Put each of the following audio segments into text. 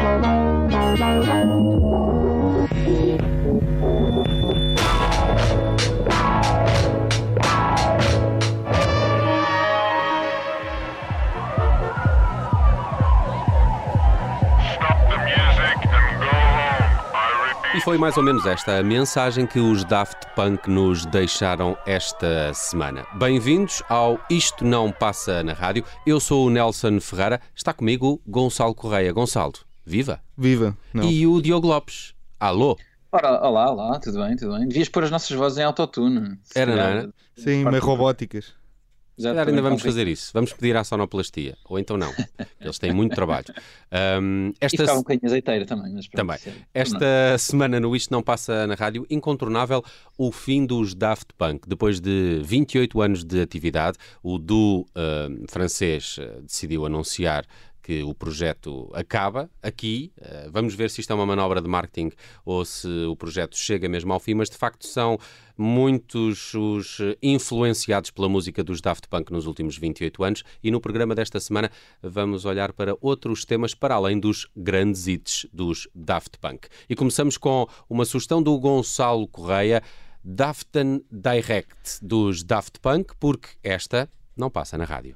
E foi mais ou menos esta a mensagem que os Daft Punk nos deixaram esta semana. Bem-vindos ao Isto Não Passa na Rádio. Eu sou o Nelson Ferreira. Está comigo o Gonçalo Correia. Gonçalo, viva! Viva! Não. E o Diogo Lopes. Alô! Ora, olá, tudo bem? Devias pôr as nossas vozes em autotune. Era, não era? Sim, meio robóticas. Se calhar ainda vamos fazer isso. Vamos pedir à sonoplastia. Ou então não. Eles têm muito trabalho. E ficava um bocadinho azeiteira também. Mas também. Esta semana no Isto Não Passa na Rádio, incontornável o fim dos Daft Punk. Depois de 28 anos de atividade, o duo francês decidiu anunciar que o projeto acaba aqui. Vamos ver se isto é uma manobra de marketing ou se o projeto chega mesmo ao fim, mas de facto são muitos os influenciados pela música dos Daft Punk nos últimos 28 anos e no programa desta semana vamos olhar para outros temas para além dos grandes hits dos Daft Punk. E começamos com uma sugestão do Gonçalo Correia, Daften Direct dos Daft Punk, porque esta não passa na rádio.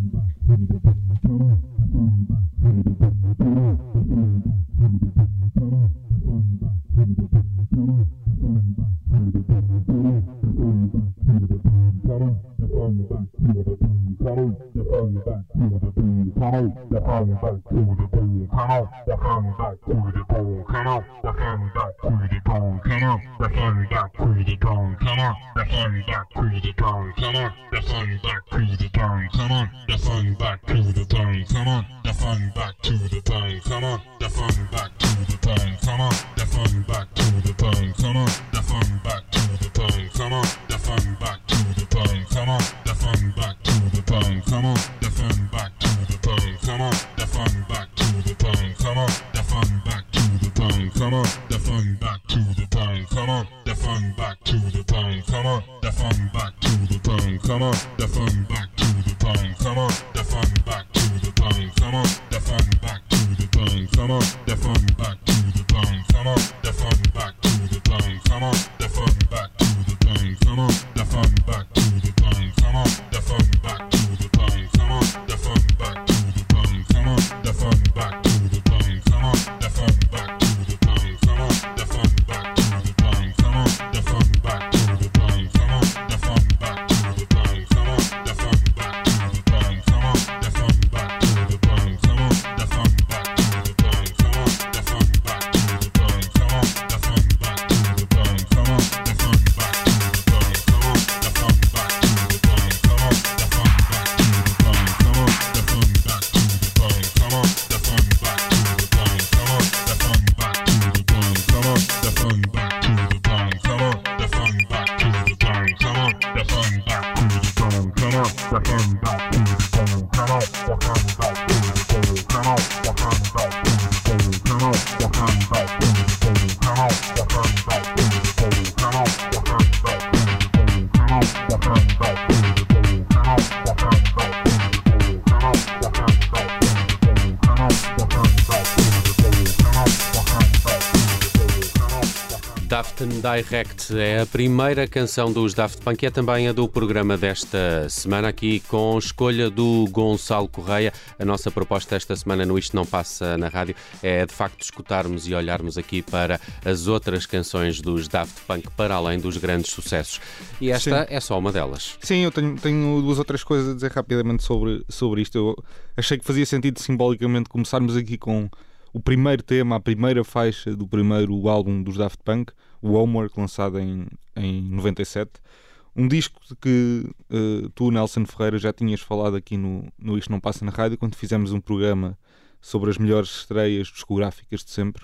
Daften Direct é a primeira canção dos Daft Punk, é também a do programa desta semana, aqui com escolha do Gonçalo Correia. A nossa proposta esta semana no Isto Não Passa na Rádio é de facto escutarmos e olharmos aqui para as outras canções dos Daft Punk para além dos grandes sucessos. E esta é só uma delas. Sim, eu tenho duas outras coisas a dizer rapidamente sobre isto. Eu achei que fazia sentido simbolicamente começarmos aqui com o primeiro tema, a primeira faixa do primeiro álbum dos Daft Punk, o Homework, lançado em 97. Um disco de que tu, Nelson Ferreira, já tinhas falado aqui no Isto Não Passa na Rádio, quando fizemos um programa sobre as melhores estreias discográficas de sempre,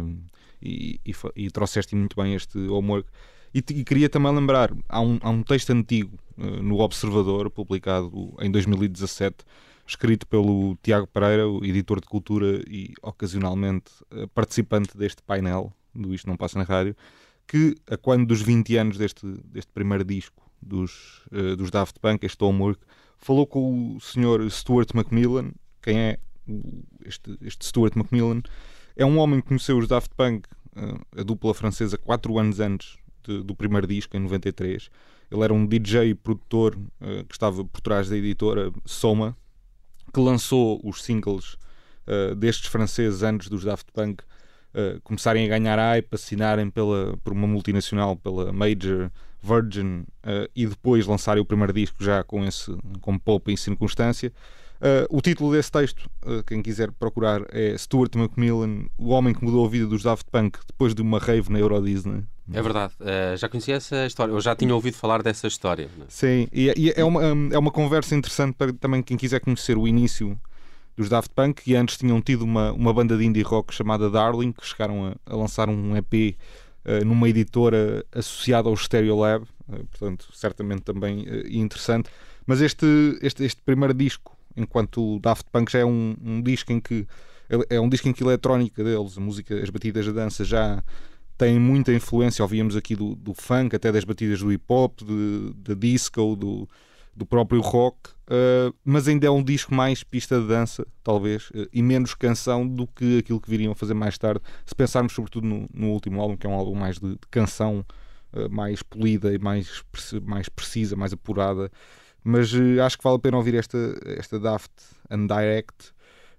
e trouxeste muito bem este Homework. E queria também lembrar, há um texto antigo no Observador, publicado em 2017, escrito pelo Tiago Pereira, o editor de cultura e ocasionalmente participante deste painel do Isto Não Passa na Rádio, que a quando dos 20 anos deste primeiro disco dos Daft Punk, este Homework, falou com o Sr. Stuart McMillan. Quem é este Stuart McMillan? É um homem que conheceu os Daft Punk, a dupla francesa, 4 anos antes do primeiro disco, em 93. Ele era um DJ e produtor que estava por trás da editora Soma, que lançou os singles destes franceses antes dos Daft Punk começarem a ganhar hype, assinarem por uma multinacional, pela Major Virgin, e depois lançarem o primeiro disco já com Pop em Circunstância. O título desse texto, quem quiser procurar, é Stuart McMillan, o homem que mudou a vida dos Daft Punk depois de uma rave na Euro Disney. É verdade, já conhecia essa história, eu já tinha ouvido falar dessa história. Não é? Sim, e é uma conversa interessante para também quem quiser conhecer o início dos Daft Punk, que antes tinham tido uma banda de indie rock chamada Darling, que chegaram a lançar um EP numa editora associada ao Stereolab, portanto, certamente também interessante. Mas este primeiro disco, enquanto o Daft Punk, já é um disco em que a eletrónica deles, a música, as batidas da dança já têm muita influência. Ouvíamos aqui do funk, até das batidas do hip hop, da disco, do próprio rock, mas ainda é um disco mais pista de dança, talvez, e menos canção do que aquilo que viriam a fazer mais tarde, se pensarmos sobretudo no último álbum, que é um álbum mais de canção, mais polida e mais precisa, mais apurada. Mas acho que vale a pena ouvir esta Daft and Direct.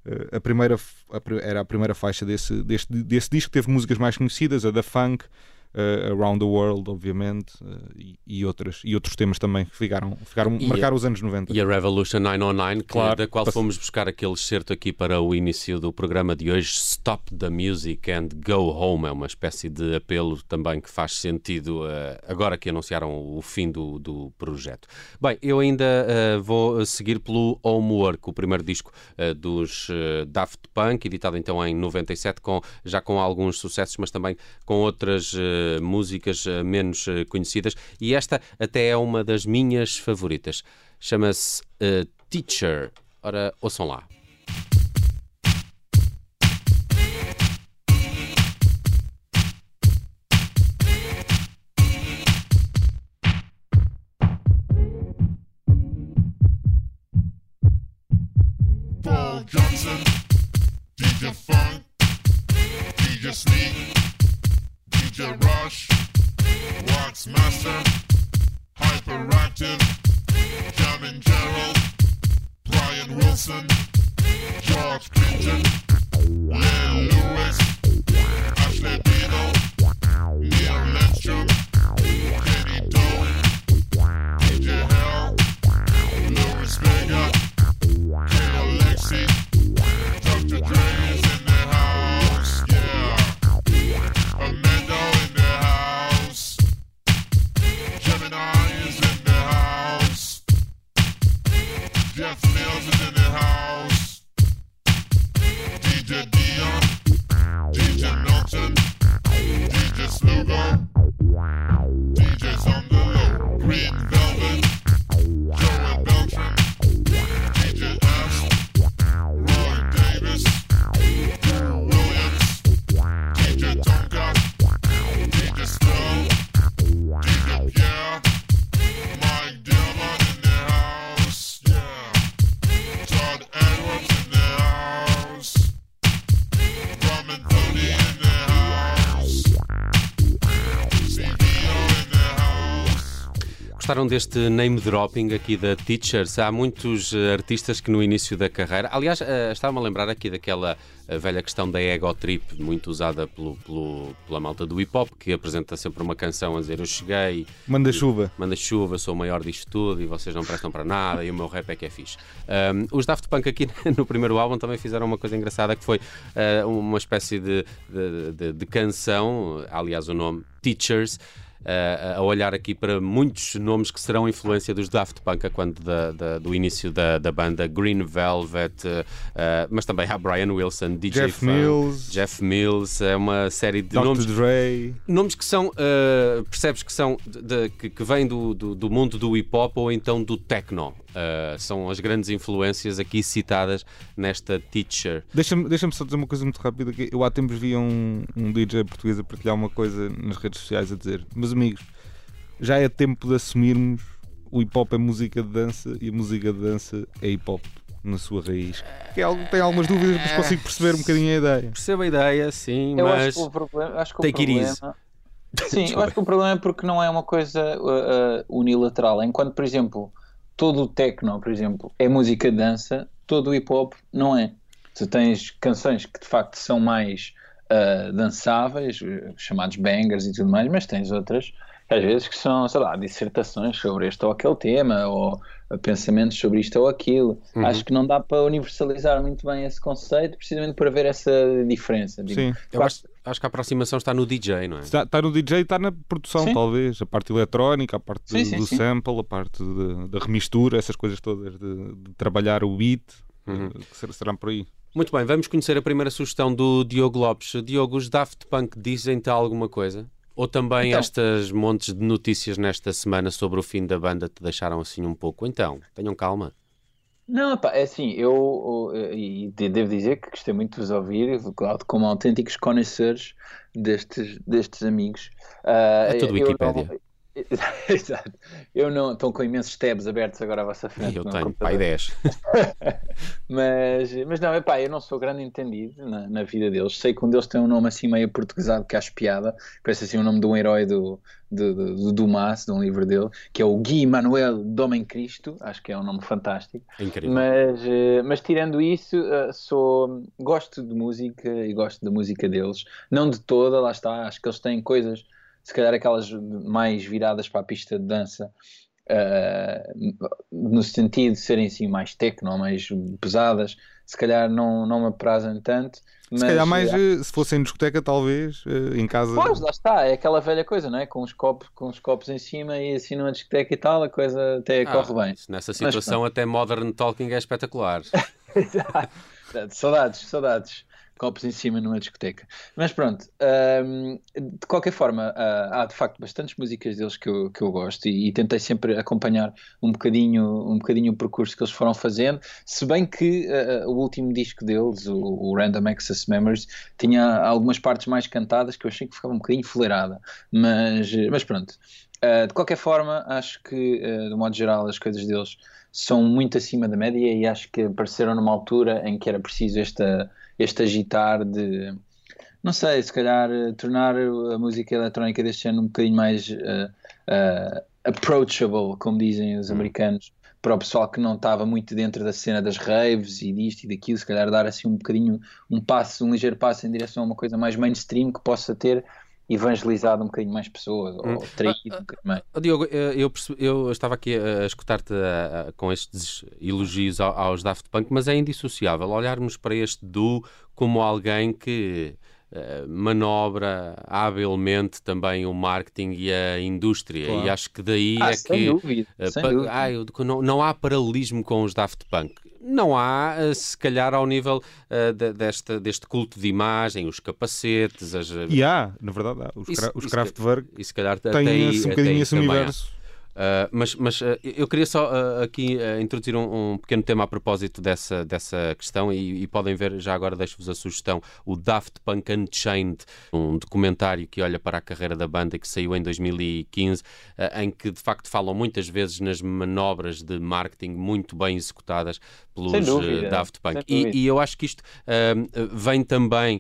Era a primeira faixa desse disco, que teve músicas mais conhecidas, a da Funk, Around the World, obviamente, e outros temas também que marcaram os anos 90. E a Revolution 909, claro, da qual fomos buscar aquele excerto aqui para o início do programa de hoje, Stop the Music and Go Home. É uma espécie de apelo também que faz sentido agora que anunciaram o fim do projeto. Bem, eu ainda vou seguir pelo Homework, o primeiro disco dos Daft Punk, editado então em 97, já com alguns sucessos, mas também com outras músicas menos conhecidas, e esta até é uma das minhas favoritas. Chama-se Teacher. Ora, ouçam lá. Paul Johnson, DJ Funk, DJ Sneak, DJ Rush, Wax Master, Hyperactive, Jamin Gerald, Brian Wilson, George Clinton, Len Lewis, Ashley Beadle, Neil Lindstrom, Kenny Doe, DJ Hell, Louis Vega, Kale Lexi, Dr. Dre is in the house, yeah. Amanda in the house. Gemini is in the house. Jeff Mills is in the house. DJ Dion, DJ Milton, DJ Slugo, DJ's on the low. Green Velvet, Joey Beltran, DJ S, Roy Davis, Drew Williams, DJ Tonka, DJ Snow, DJ Pierre, Mike Dillon in the house, yeah. Todd Edwards in the house, Ramen Tony in the house, CVO in the house. Gostaram deste name dropping aqui da Teachers? Há muitos artistas que no início da carreira... Aliás, estava-me a lembrar aqui daquela velha questão da ego trip, muito usada pela malta do hip-hop, que apresenta sempre uma canção a dizer: eu cheguei... Manda chuva, sou o maior disto tudo e vocês não prestam para nada e o meu rap é que é fixe. Os Daft Punk aqui no primeiro álbum também fizeram uma coisa engraçada, que foi uma espécie de canção, aliás o nome Teachers, a olhar aqui para muitos nomes que serão influência dos Daft Punk quando do início da banda. Green Velvet, mas também há Brian Wilson, DJ Jeff Funk, Mills, Jeff Mills, é uma série de Dr. nomes. Dre. Nomes que são, percebes que são que vêm do mundo do hip hop ou então do techno. São as grandes influências aqui citadas nesta Teacher. Deixa-me só dizer uma coisa muito rápida. Que eu há tempos vi um DJ português a partilhar uma coisa nas redes sociais a dizer: meus amigos, já é tempo de assumirmos o hip hop é música de dança e a música de dança é hip hop. na sua raiz. Tem algumas dúvidas, mas consigo perceber um bocadinho a ideia. Percebo a ideia, sim, Eu mas acho que o problema, take it easy. sim, eu acho que o problema é porque não é uma coisa unilateral. Enquanto, por exemplo, todo o techno, por exemplo, é música de dança, todo o hip hop não é. Tu tens canções que de facto são mais dançáveis, chamados bangers e tudo mais, mas tens outras às vezes que são, sei lá, dissertações sobre este ou aquele tema, ou pensamentos sobre isto ou aquilo. Acho que não dá para universalizar muito bem esse conceito, precisamente por haver essa diferença. Sim. Eu acho que a aproximação está no DJ, não é? Está no DJ e está na produção, Sim. talvez. A parte eletrónica, a parte Sim. do sample, a parte da remistura, essas coisas todas de trabalhar o beat, que será por aí. Muito bem, vamos conhecer a primeira sugestão do Diogo Lopes. Diogo, os Daft Punk dizem-te alguma coisa? Ou também Então, estas montes de notícias nesta semana sobre o fim da banda te deixaram assim um pouco? Então, tenham calma. não, pá, é assim, e devo dizer que gostei muito de vos ouvir, claro, como autênticos conhecedores destes amigos. É tudo Eu Wikipédia. não- Exato. Eu não. Estão com imensos tabs abertos agora à vossa frente. Eu no tenho, computador. pai 10. Mas não, epá, eu não sou grande entendido na vida deles. Sei que um deles tem um nome assim meio portuguesado que acho piada, parece assim o nome de um herói do Dumas, de um livro dele, que é o Gui Manuel Domem Cristo. Acho que é um nome fantástico. É incrível. Mas tirando isso, gosto de música e gosto da música deles. Não de toda, lá está. Acho que eles têm coisas, se calhar aquelas mais viradas para a pista de dança, no sentido de serem assim mais techno, mais pesadas, se calhar não me aprazem tanto. Mas, Se calhar mais, se fosse em discoteca, talvez, em casa. pois, lá está, é aquela velha coisa, não é? Com os copos em cima e assim numa discoteca e tal, a coisa até corre bem. Nessa situação, até Modern Talking é espetacular. Exato. Saudades. Copos em cima numa discoteca. Mas pronto, de qualquer forma, há de facto bastantes músicas deles que eu gosto e tentei sempre acompanhar um bocadinho o percurso que eles foram fazendo, se bem que o último disco deles, o Random Access Memories, tinha algumas partes mais cantadas que eu achei que ficava um bocadinho fuleirada, mas pronto. De qualquer forma, acho que, de modo geral, as coisas deles são muito acima da média e acho que apareceram numa altura em que era preciso este agitar de, não sei, se calhar tornar a música eletrónica deste ano um bocadinho mais approachable, como dizem os americanos, para o pessoal que não estava muito dentro da cena das raves e disto e daquilo, se calhar dar assim um bocadinho, um ligeiro passo em direção a uma coisa mais mainstream que possa ter evangelizado um bocadinho mais pessoas, ou traído um bocadinho mais. Diogo, eu estava aqui a escutar-te com estes elogios aos Daft Punk, mas é indissociável olharmos para este duo como alguém que manobra habilmente também o marketing e a indústria. Claro. E acho que daí Sem dúvida, sem dúvida. não há paralelismo com os Daft Punk. Não há, se calhar, ao nível deste culto de imagem, os capacetes, E há, na verdade, há. Os Kraftwerk e se calhar têm um bocadinho esse universo. Mas eu queria só aqui introduzir um pequeno tema a propósito dessa questão e podem ver, já agora deixo-vos a sugestão, o Daft Punk Unchained, um documentário que olha para a carreira da banda que saiu em 2015, em que de facto falam muitas vezes nas manobras de marketing muito bem executadas pelos Daft Punk. E eu acho que isto vem também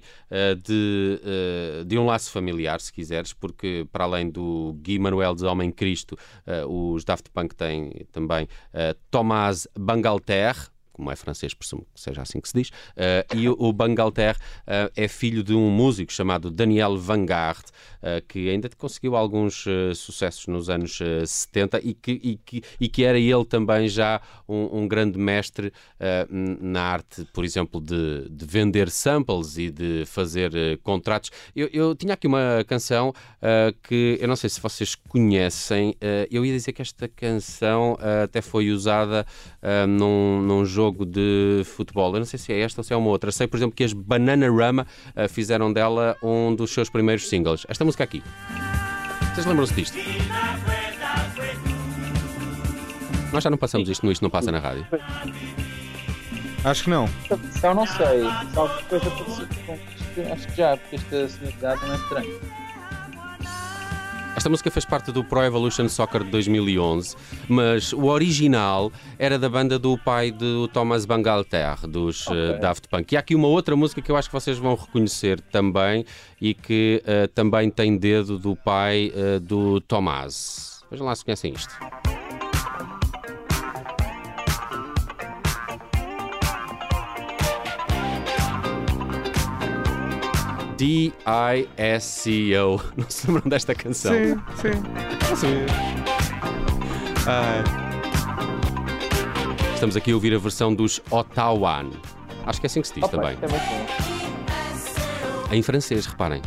de um laço familiar, se quiseres, porque para além do Gui Manuel de Homem Cristo, os Daft Punk têm também Thomas Bangalter, como é francês, presumo que seja assim que se diz, e o Bangalter é filho de um músico chamado Daniel Vanguard, que ainda conseguiu alguns sucessos nos anos 70 e que era ele também já um grande mestre na arte, por exemplo, de vender samples e de fazer contratos. Eu tinha aqui uma canção que eu não sei se vocês conhecem, eu ia dizer que esta canção até foi usada num jogo de futebol. Eu não sei se é esta ou se é uma outra. Sei, por exemplo, que as Bananarama fizeram dela um dos seus primeiros singles. Esta música aqui. Vocês lembram-se disto? Nós já não passamos isto no Isto Não Passa na Rádio. Acho que não. Eu não sei. Se alguma coisa parecida com isto, acho que já, porque esta sonoridade não é estranha. Esta música fez parte do Pro Evolution Soccer de 2011, mas o original era da banda do pai do Thomas Bangalter, dos Daft Punk. E há aqui uma outra música que eu acho que vocês vão reconhecer também e que também tem dedo do pai do Thomas. Vejam lá se conhecem isto. D-I-S-C-O. Não se lembram desta canção? Sim. Estamos aqui a ouvir a versão dos Ottawan. Acho que é assim que se diz também. É muito bom. Em francês, reparem.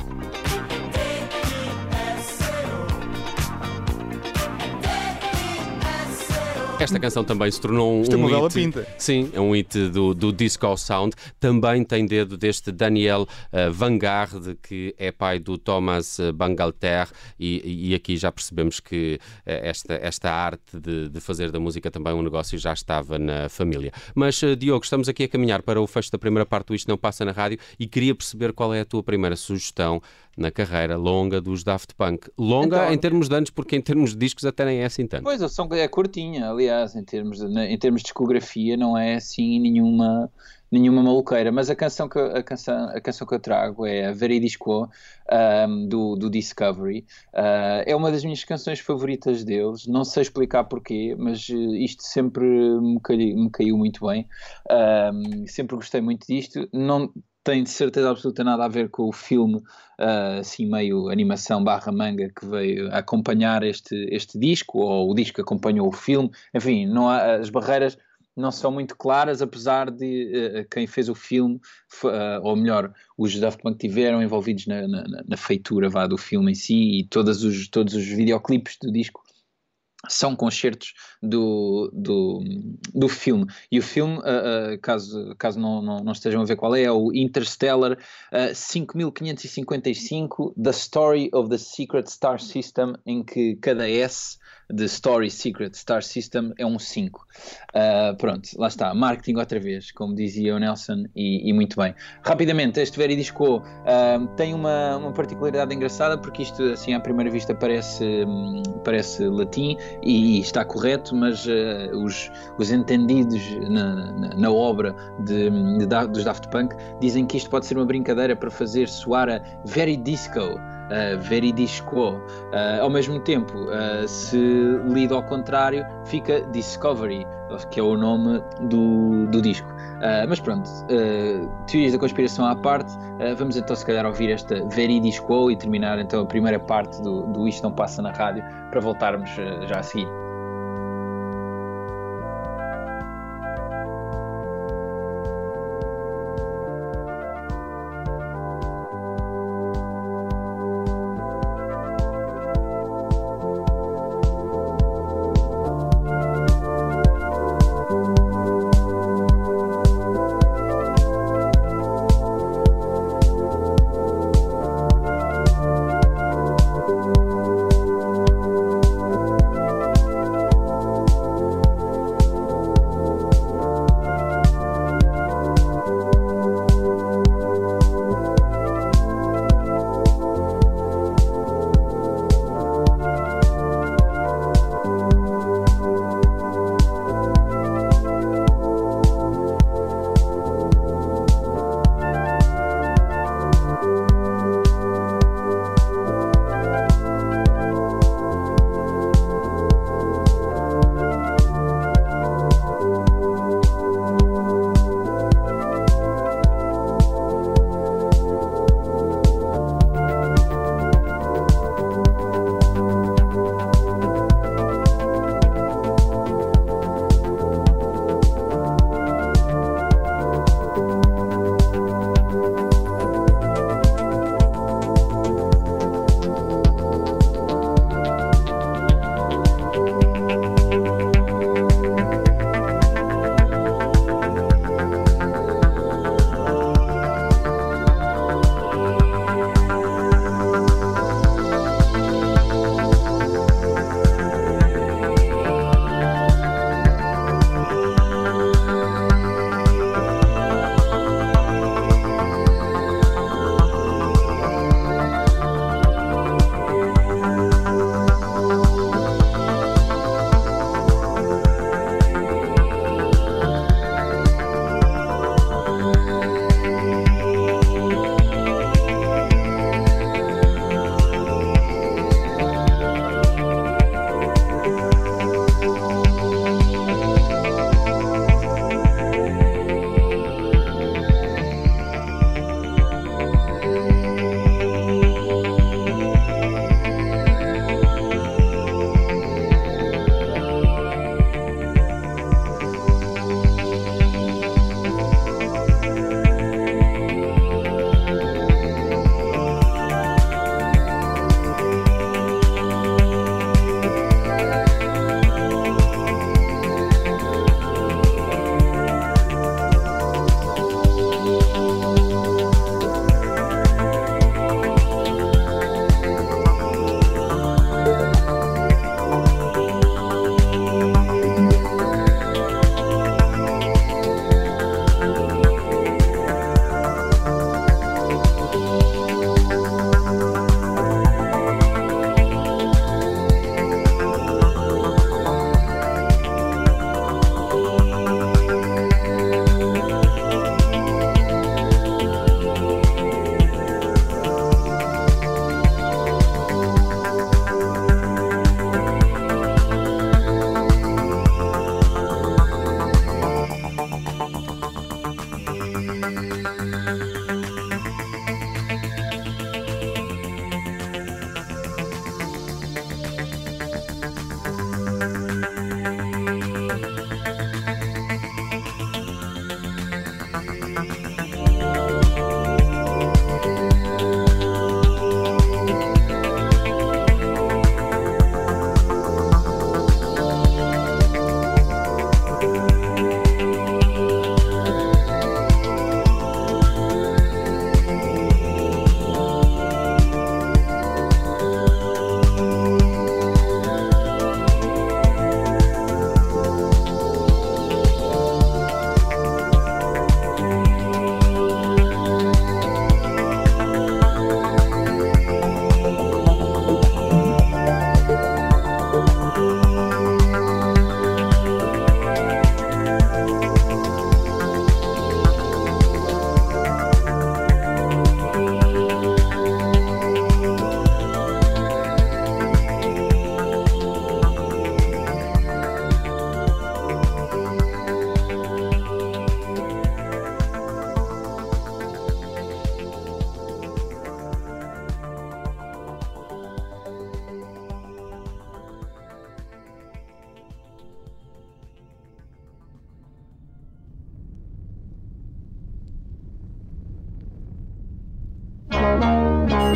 Esta canção também se tornou Isto é uma um bela hit. pinta. Sim, é um hit do Disco Sound. Também tem dedo deste Daniel Vanguard, que é pai do Thomas Bangalter, e aqui já percebemos que esta arte de fazer da música também um negócio já estava na família. Mas, Diogo, estamos aqui a caminhar para o fecho da primeira parte do Isto Não Passa na Rádio e queria perceber qual é a tua primeira sugestão na carreira longa dos Daft Punk. Longa Então, em termos de anos, porque em termos de discos até nem é assim tanto. Pois, a som é curtinha, aliás, em termos de discografia, não é assim nenhuma maluqueira, mas a canção que eu trago é a Veridisco, do Discovery. É uma das minhas canções favoritas deles, não sei explicar porquê, mas isto sempre me caiu muito bem. Sempre gostei muito disto. Não tem de certeza absoluta nada a ver com o filme, assim meio animação / manga que veio acompanhar este disco, ou o disco que acompanhou o filme. Enfim, não há, as barreiras não são muito claras, apesar de quem fez o filme, ou melhor, os Daft Punk tiveram envolvidos na feitura do filme em si, e todos os videoclipes do disco são concertos do filme. E o filme, caso não estejam a ver qual é o Interstellar 5555, The Story of the Secret Star System, em que cada S de Story Secret Star System é um 5. Pronto, lá está, marketing outra vez, como dizia o Nelson, e muito bem. Rapidamente, este Veridisco tem uma particularidade engraçada, porque isto, assim, à primeira vista parece latim, e está correto, mas os entendidos na obra dos Daft Punk dizem que isto pode ser uma brincadeira para fazer soar a Veridisco, Veridisco. Ao mesmo tempo, se lido ao contrário, fica Discovery, que é o nome do disco. Mas pronto, teorias da conspiração à parte, vamos então se calhar ouvir esta Veridisco e terminar então a primeira parte do Isto Não Passa na Rádio, para voltarmos já a seguir.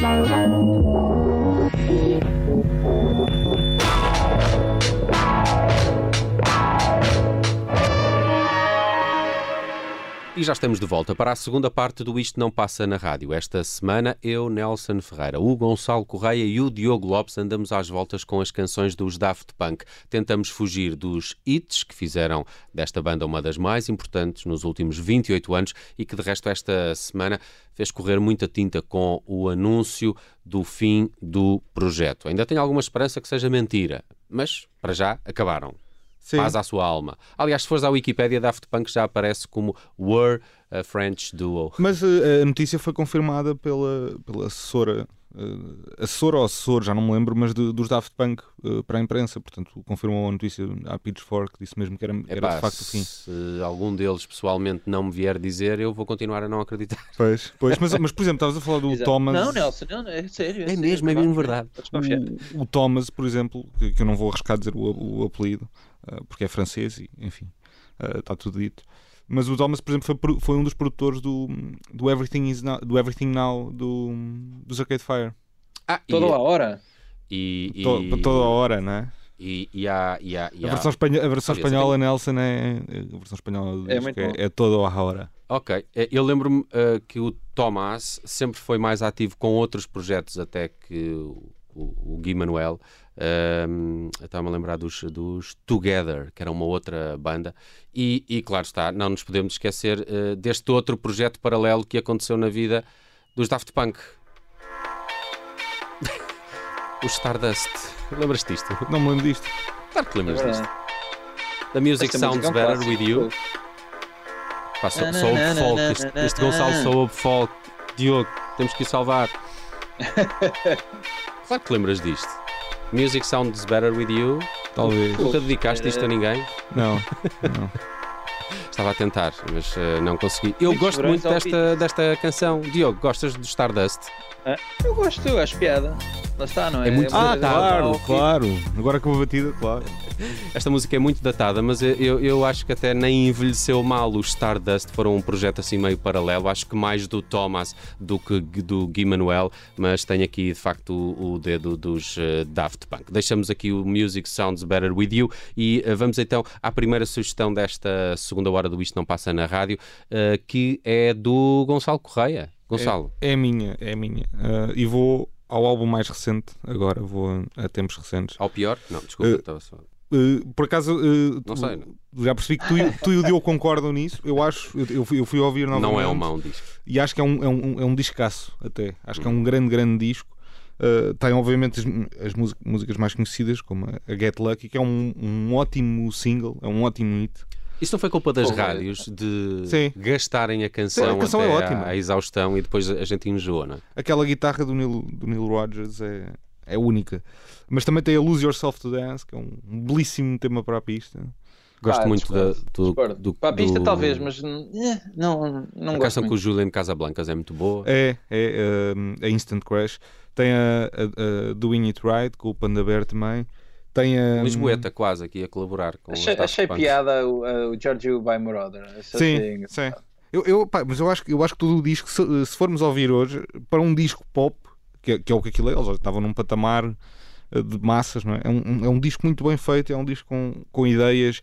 E já estamos de volta para a segunda parte do Isto Não Passa na Rádio. Esta semana, eu, Nelson Ferreira, o Gonçalo Correia e o Diogo Lopes andamos às voltas com as canções dos Daft Punk. Tentamos fugir dos hits que fizeram desta banda uma das mais importantes nos últimos 28 anos e que, de resto, esta semana fez correr muita tinta com o anúncio do fim do projeto. Ainda tenho alguma esperança que seja mentira, mas, para já, acabaram. Sim. Paz à sua alma. Aliás, se fores à Wikipédia, Daft Punk já aparece como Were a French Duo. Mas a notícia foi confirmada pela assessora, assessora ou assessor, já não me lembro, mas dos Daft Punk para a imprensa. Portanto, confirmou a notícia à Pitchfork, disse mesmo que era de facto o fim. Se algum deles pessoalmente não me vier dizer, eu vou continuar a não acreditar. Pois, mas por exemplo, estavas a falar do Exato. Thomas. Não, Nelson, não, é sério. É mesmo verdade. Podes confiar. O Thomas, por exemplo, que eu não vou arriscar dizer o apelido, porque é francês e, enfim, está tudo dito. Mas o Thomas, por exemplo, foi um dos produtores do Everything Now dos Arcade Fire. Toda a hora. Toda a hora, não é? A versão espanhola, Nelson, a versão espanhola do disco é toda a hora. Ok, eu lembro-me que o Thomas sempre foi mais ativo com outros projetos até que o Gui Manuel. Estava-me a lembrar dos Together, que era uma outra banda, e claro está, não nos podemos esquecer deste outro projeto paralelo que aconteceu na vida dos Daft Punk. O Stardust. Lembras-te disto? Não me lembro disto. Claro que lembras disto. The Music Sounds Better With You. Pá, sou folk. Este Gonçalo soube folk. Diogo, temos que o salvar. Claro que lembras disto. Music Sounds Better With You. Talvez. Nunca dedicaste isto a ninguém? Não. Estava a tentar, mas não consegui. Eu gosto muito desta canção. Diogo, gostas do Stardust? Eu gosto, eu acho piada. Lá está, não é? É muito claro. Agora com a batida, claro. Esta música é muito datada, mas eu acho que até nem envelheceu mal. Os Stardust foram um projeto assim meio paralelo. Acho que mais do Thomas do que do Gui Manuel, mas tenho aqui de facto o dedo dos Daft Punk. Deixamos aqui o Music Sounds Better With You e vamos então à primeira sugestão desta segunda hora do Isto Não Passa na Rádio, que é do Gonçalo Correia. Gonçalo. É minha. E vou ao álbum mais recente, agora vou a tempos recentes. Ao pior? Não, desculpa, estava só... por acaso, não sei, não. Já percebi que tu e o Diogo concordam nisso. Eu fui ouvir novamente. Não é um mau disco. E acho que é um discaço até. Acho que é um grande disco. Tem obviamente as músicas mais conhecidas, como a Get Lucky, que é um ótimo single, é um ótimo hit. Isso não foi culpa das rádios de gastarem a canção, a canção até é ótima. à exaustão e depois a gente enjoa, não é? Aquela guitarra do Neil Rodgers é única. Mas também tem a Lose Yourself to Dance, que é um belíssimo tema para a pista. Gosto muito do para a pista talvez, mas não a canção com o Julian Casablancas é muito boa. É a Instant Crash. Tem a Doing It Right com o Panda Bear também. Tem a Lisboeta quase aqui a colaborar com achei piada o Giorgio by Moroder. Sim. Mas eu acho que todo o disco, se formos ouvir hoje, para um disco pop, que é o que aquilo é, eles estavam num patamar de massas, não é? É um disco muito bem feito, é um disco com ideias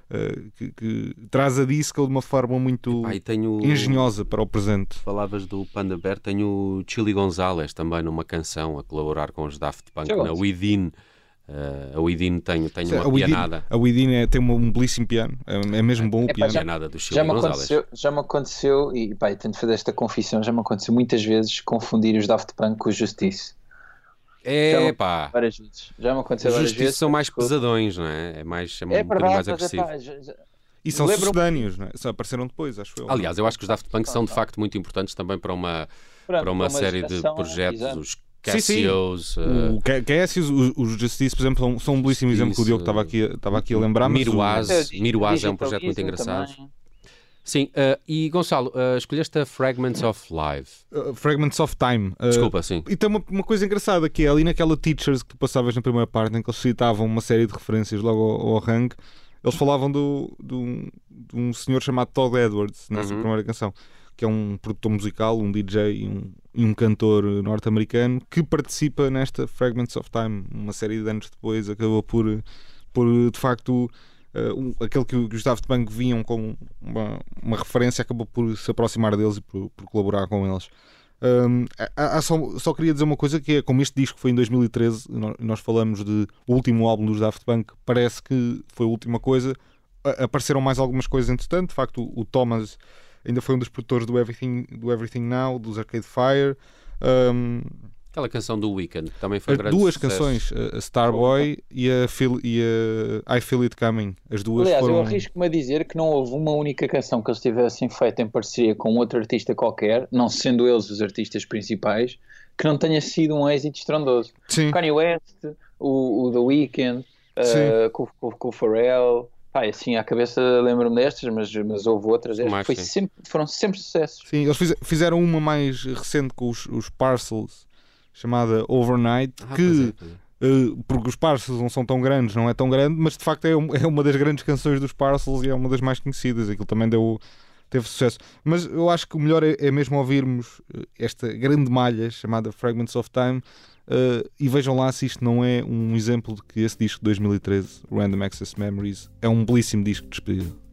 que traz a disco de uma forma muito engenhosa para o presente. Falavas do Panda Bear, tenho o Chili Gonzalez também numa canção a colaborar com os Daft Punk na Within. A Within tem uma pianada. A Within tem um belíssimo piano, é mesmo bom o piano. A pianada do Chili Gonzalez. Já me aconteceu, e tento fazer esta confissão, já me aconteceu muitas vezes confundir os Daft Punk com o Justice. Várias vezes. Já me aconteceu várias vezes. São mais pesadões, não é? É um bocadinho mais agressivo. E são sucedâneos, não é? Só apareceram depois, acho eu. Aliás, eu acho que os Daft Punk são de facto muito importantes também para uma série de projetos. Os Cassios, o Cassios, os Justice, por exemplo, são um belíssimo exemplo que o Diogo estava aqui a lembrar. Miroaz é um projeto muito engraçado. Também. Sim, e Gonçalo, escolheste a Fragments of Life. Fragments of Time. Desculpa, sim. E tem uma coisa engraçada, que é ali naquela Teachers que tu passavas na primeira parte, em que eles citavam uma série de referências logo ao Hang, eles falavam de um senhor chamado Todd Edwards nessa primeira canção, que é um produtor musical, um DJ um cantor norte-americano que participa nesta Fragments of Time. Uma série de anos depois acabou por de facto, aquele que os Daft Punk vinham como uma referência, acabou por se aproximar deles e por colaborar com eles. Só queria dizer uma coisa, que é, como este disco foi em 2013, nós falamos de o último álbum dos Daft Punk, parece que foi a última coisa. Apareceram mais algumas coisas entretanto. De facto, o Thomas ainda foi um dos produtores do Everything Now, dos Arcade Fire. Aquela canção do Weeknd também foi grande duas sucesso. Canções, a Starboy e a I Feel It Coming. As duas Aliás, foram... eu arrisco-me a dizer que não houve uma única canção que eles tivessem feito em parceria com outro artista qualquer, não sendo eles os artistas principais, que não tenha sido um êxito estrondoso. Sim. Kanye West, o The Weeknd, com o Pharrell. Assim, à cabeça lembro-me destas, mas houve outras. Foram sempre sucessos. Sim, eles fizeram uma mais recente com os Parcels, chamada Overnight, porque os Parcels não são tão grandes, não é tão grande, mas de facto é uma das grandes canções dos Parcels e é uma das mais conhecidas. Aquilo também teve sucesso. Mas eu acho que o melhor é mesmo ouvirmos esta grande malha chamada Fragments of Time. E vejam lá se isto não é um exemplo de que esse disco de 2013, Random Access Memories, é um belíssimo disco de despedida.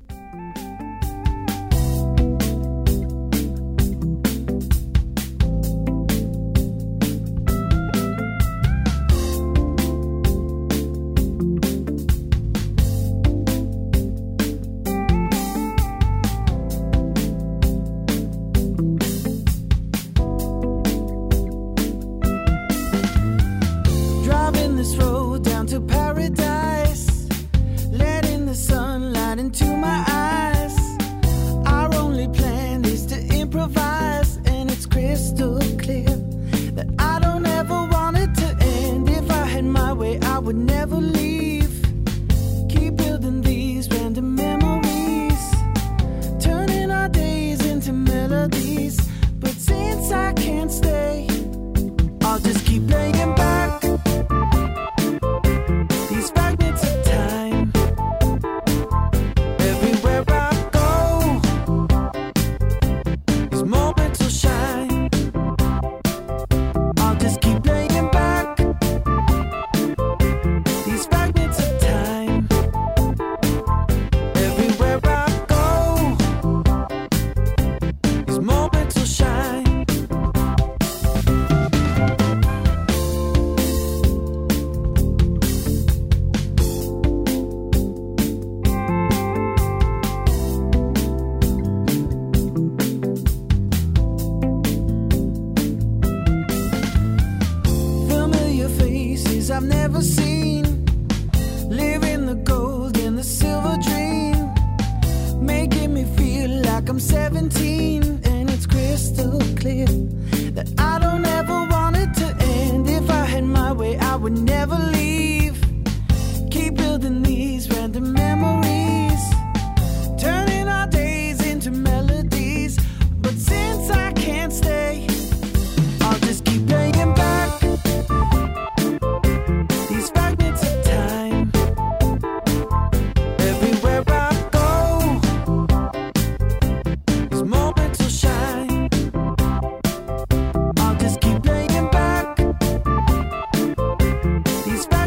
These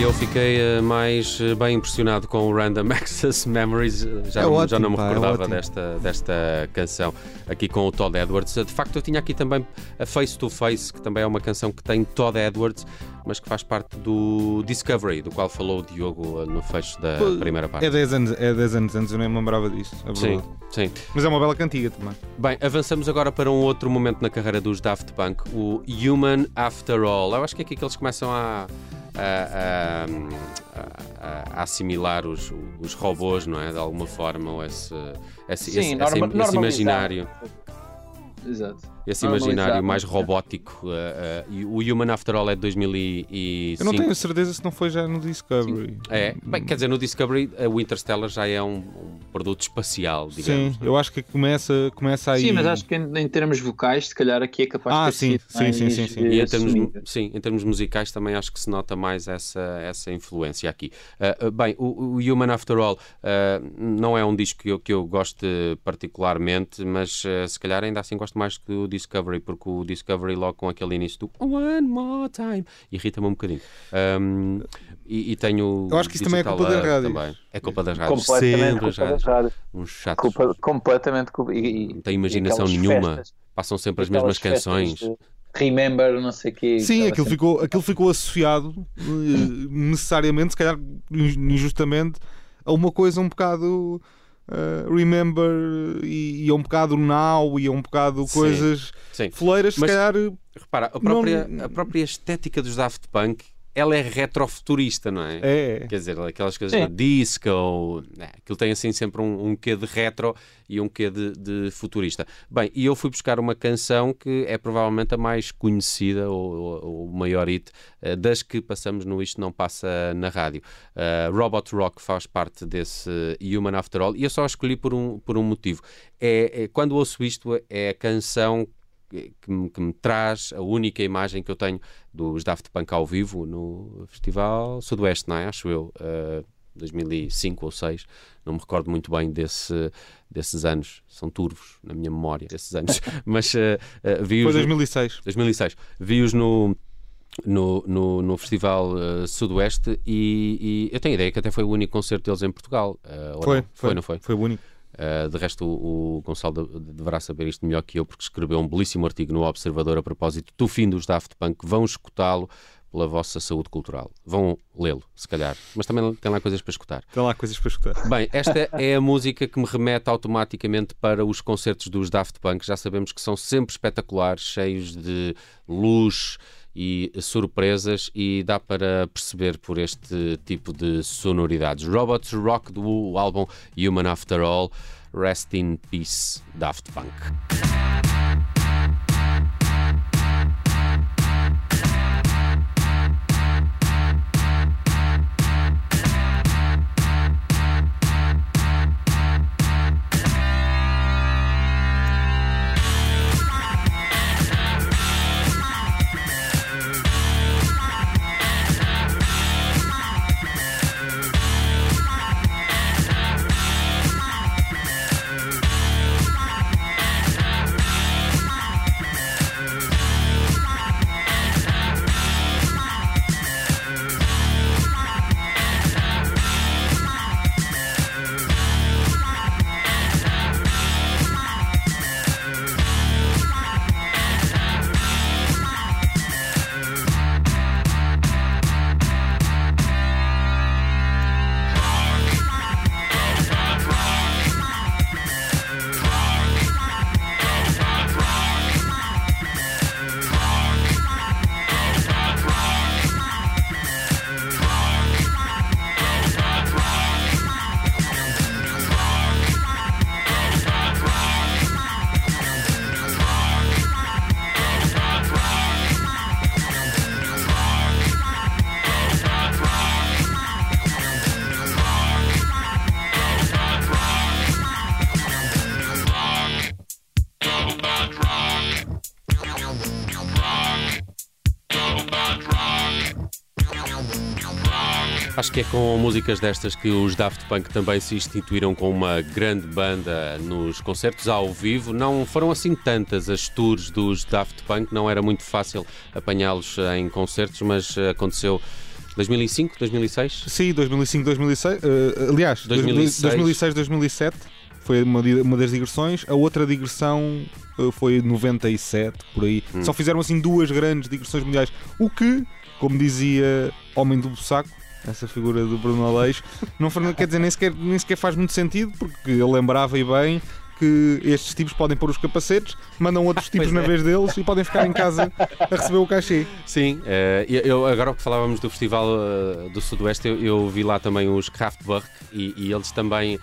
eu fiquei mais bem impressionado com o Random Access Memories. Já não me recordava desta canção aqui com o Todd Edwards. De facto, eu tinha aqui também a Face to Face, que também é uma canção que tem Todd Edwards, mas que faz parte do Discovery, do qual falou o Diogo no fecho da primeira parte. É 10 anos antes, eu nem me lembrava disso. Sim. Mas é uma bela cantiga também. Bem, avançamos agora para um outro momento na carreira dos Daft Punk, o Human After All. Eu acho que é aqui que eles começam a assimilar os robôs, não é? De alguma forma, ou esse imaginário. Exato. Esse imaginário mais robótico. E o Human After All é de 2005. Eu não tenho certeza se não foi já no Discovery. É, bem, quer dizer, no Discovery o Interstellar já é um produto espacial, digamos. Sim, eu acho que começa aí. Sim, mas acho que em termos vocais, se calhar aqui é capaz de ter sim. E em termos musicais também acho que se nota mais essa influência aqui. Bem, o Human After All não é um disco que eu gosto particularmente, mas se calhar ainda assim gosto mais que o Discovery, porque o Discovery logo com aquele início do One More Time irrita-me um bocadinho. E tenho. Eu acho que isso também é culpa das rádios. Também. É culpa das rádios. Completamente culpa das rádios. Uns chatos. Completamente culpa. Não tem imaginação nenhuma. Festas, passam sempre as mesmas canções. Remember, não sei o quê. Sim, aquilo ficou associado necessariamente, se calhar injustamente, a uma coisa um bocado. Remember e é um bocado now e é um bocado coisas foleiras, se calhar. Repara, a própria estética dos Daft Punk, ela é retrofuturista, não é? É. Quer dizer, aquelas coisas de disco, aquilo tem assim sempre um quê de retro e um quê de futurista. Bem, e eu fui buscar uma canção que é provavelmente a mais conhecida ou o maior hit das que passamos no Isto Não Passa na Rádio. Robot Rock faz parte desse Human After All e eu só a escolhi por um motivo. Quando ouço isto, é a canção que me traz a única imagem que eu tenho dos Daft Punk ao vivo no Festival Sudoeste, não é? Acho eu, 2005 ou 2006, não me recordo muito bem desses anos, são turvos na minha memória, desses anos, mas vi-os... Foi 2006. Vi-os no Festival Sudoeste e eu tenho a ideia que até foi o único concerto deles em Portugal. Não foi? Foi o único. De resto, o Gonçalo deverá saber isto melhor que eu, porque escreveu um belíssimo artigo no Observador a propósito do fim dos Daft Punk. Vão escutá-lo pela vossa saúde cultural. Vão lê-lo, se calhar. Mas também tem lá coisas para escutar. Bem, esta é a música que me remete automaticamente para os concertos dos Daft Punk. Já sabemos que são sempre espetaculares, cheios de luz e surpresas, e dá para perceber por este tipo de sonoridades. Robot Rock do álbum Human After All. Rest in Peace, Daft Punk. Acho que é com músicas destas que os Daft Punk também se instituíram com uma grande banda nos concertos ao vivo. Não foram assim tantas as tours dos Daft Punk, não era muito fácil apanhá-los em concertos, mas aconteceu 2005, 2006? Sim, 2005, 2006. Aliás, 2006. 2007 foi uma das digressões. A outra digressão foi 97, por aí. Só fizeram assim 2 grandes digressões mundiais. O que, como dizia Homem do Bussaco, essa figura do Bruno Aleixo, não quer dizer, nem sequer faz muito sentido, porque ele lembrava e bem que estes tipos podem pôr os capacetes, mandam outros tipos na vez deles e podem ficar em casa a receber o cachê. Sim, eu agora que falávamos do Festival do Sudoeste, eu vi lá também os Kraftwerk e eles também,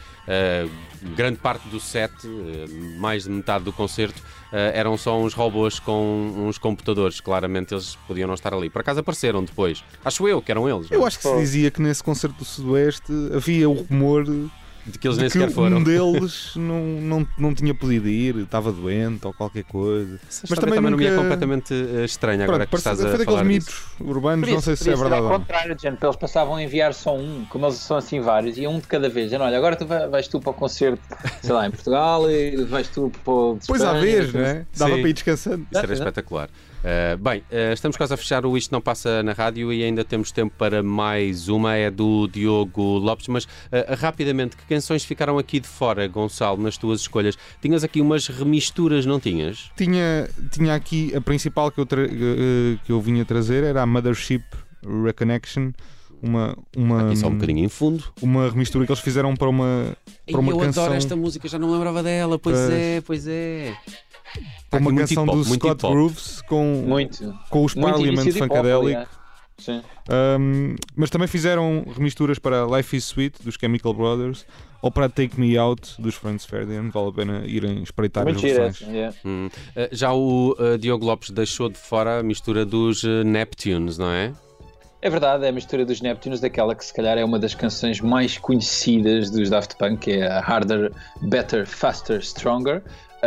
grande parte do set, mais de metade do concerto, eram só uns robôs com uns computadores. Claramente eles podiam não estar ali. Por acaso apareceram depois. Acho eu que eram eles. Eu acho que se dizia que nesse concerto do Sudoeste havia o rumor de que eles de nem que sequer foram. um deles não tinha podido ir, estava doente ou qualquer coisa. Mas também não me é completamente estranho agora que estás a foi falar daqueles disso. mitos urbanos, não sei se é verdade ou ao não. contrário, gente, eles passavam a enviar só um, como eles são assim vários, e um de cada vez. Dizendo, olha, agora vais tu para o concerto, sei lá, em Portugal, e vais tu para o de Pois à Espanha, vez, não é? Dava Sim. para ir descansando. Isso era espetacular. Bem, estamos quase a fechar o Isto Não Passa na Rádio e ainda temos tempo para mais uma, é do Diogo Lopes, mas rapidamente, que canções ficaram aqui de fora, Gonçalo, nas tuas escolhas? Tinhas aqui umas remisturas, não tinhas? Tinha aqui a principal que eu vinha trazer, era a Mothership Reconnection, Aqui só um bocadinho em fundo. uma remistura que eles fizeram para uma eu canção. adoro esta música, já não me lembrava dela, pois é. Para uma Muito canção hip-hop, do muito Scott hip-hop. Grooves com os Muito Parliament início de hip-hop, Funkadelic. aliás. Sim. Mas também fizeram remisturas para Life is Sweet dos Chemical Brothers ou para Take Me Out dos Franz Ferdinand. Vale a pena irem espreitar Muito as gira versões. essa, yeah. Já o Diogo Lopes deixou de fora a mistura dos Neptunes, não é? É verdade, é a mistura dos Neptunes, daquela que se calhar é uma das canções mais conhecidas dos Daft Punk, que é a Harder, Better, Faster, Stronger.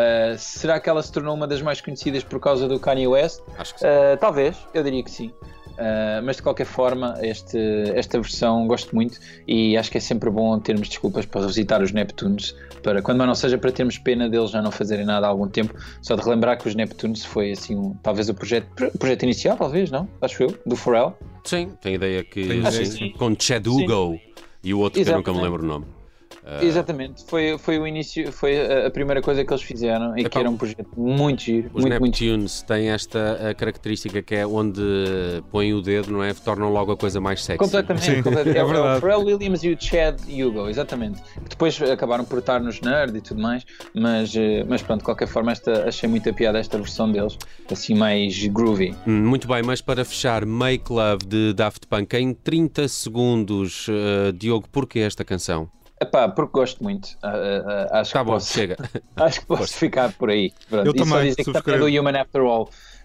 Será que ela se tornou uma das mais conhecidas por causa do Kanye West? Acho que sim. Talvez, eu diria que sim. Mas de qualquer forma, esta versão gosto muito e acho que é sempre bom termos desculpas para revisitar os Neptunes, para quando mais não seja para termos pena deles já não fazerem nada há algum tempo. Só de relembrar que os Neptunes foi assim, talvez o projeto inicial, talvez, não? Acho eu, do Pharrell. Sim, tenho ideia que Tenho ideia, sim. sim. Com Chad Hugo e o outro que eu nunca me lembro o nome. Exatamente, foi o início, foi a primeira coisa que eles fizeram e Epá, que era um projeto muito giro. Os muito giro. Neptunes têm esta característica que é onde põem o dedo, não é? Tornam logo a coisa mais sexy. Completamente, Sim, completamente. é o verdade. Pharrell Williams e o Chad Hugo, exatamente. Que depois acabaram por estar nos Nerd e tudo mais, mas pronto, de qualquer forma achei muita piada esta versão deles, assim mais groovy. Muito bem, mas para fechar, Make Love de Daft Punk em 30 segundos. Diogo, porquê esta canção? Epá, porque gosto muito. Acho Tá que bom, posso, chega. acho que posso ficar por aí. Pronto. Eu E só também, dizer que também é subscrevo. do Human After All.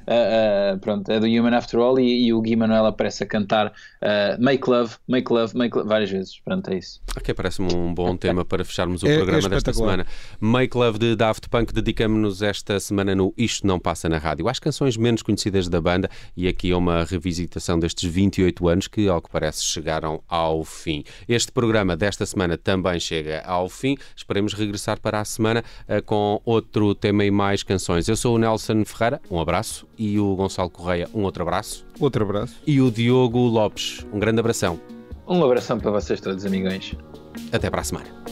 Pronto, é do Human After All e o Gui Manuel aparece a cantar Make Love, Make Love, Make Love várias vezes. Pronto, é isso. Ok, parece-me um bom tema para fecharmos o É programa desta espetacular. semana. Make Love de Daft Punk, dedicamos-nos esta semana no Isto Não Passa na Rádio às canções menos conhecidas da banda e aqui é uma revisitação destes 28 anos que, ao que parece, chegaram ao fim. Este programa desta semana também chega ao fim. Esperemos regressar para a semana com outro tema e mais canções. Eu sou o Nelson Ferreira, um abraço, e o Gonçalo Correia, um outro abraço. Outro abraço. E o Diogo Lopes, um grande abração. Um abração para vocês todos, amigões. Até para a semana.